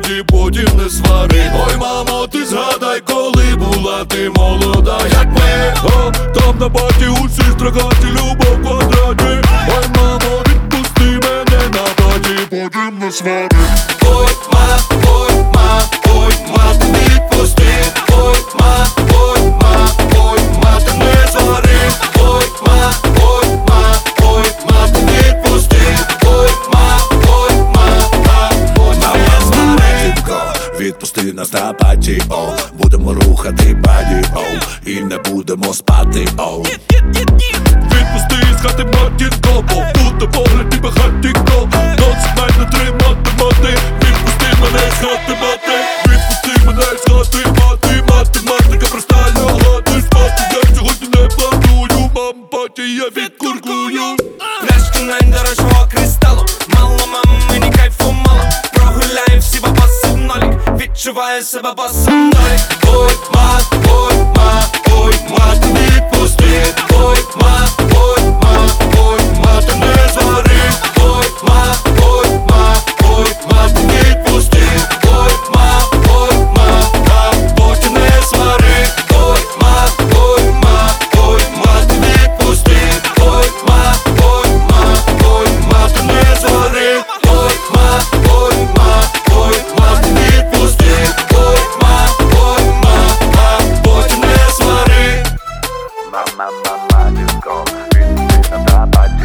паті, потім не свари. Ой, мамо, ти згадай, коли була ти молода, як ми. О, там на паті усі страхаті, любов в квадраті. Ой, мамо, відпусти мене на паті, потім не свари. Ой, ма, ой, ма, ой, ма, ти відпусти. Ой, ма, ой, ма, ой, ма, ти не свари. Ой, ма, ой, ма, ой, ма, ти відпусти. Ой, ма, ой, ма, ой, ма, не свари. Відпусти нас на паті, о, будемо рухати баді, о, і не будемо спати, о. Відпусти з хати матінко, бо буде погляд і багатінько. Досить мене тримати, мати. Відпусти мене з хати, мати. Відпусти мене з хати, мати. Математика проста лягати спати. Я сьогодні не планую, мам, паті, я відкуркую. Пляшки найдорожчого кристалу. Мало мамині кайфу мало. Прогуляємо всі бабаси в нолік. Відчуваю себе босом долі. Ой, ма, ой, ма, ой, ма, ти відпусти. Ой, ма, ой, ма, ой, ма, ти не свари. Ой, ма, ой, ма, ой, ма, ти відпусти. Ой, ма, ой, ма, потім не свари. Ой, ма, ой, ма, ой, ма, ти відпусти. Ой, ма, ой, ма, ой, ма, ти не свари. Ой, ма, ой, ма, ой, ма, ти відпусти. Ой, ма, ой, ма, потім не свари. Мама, дівко, відпусти на паті.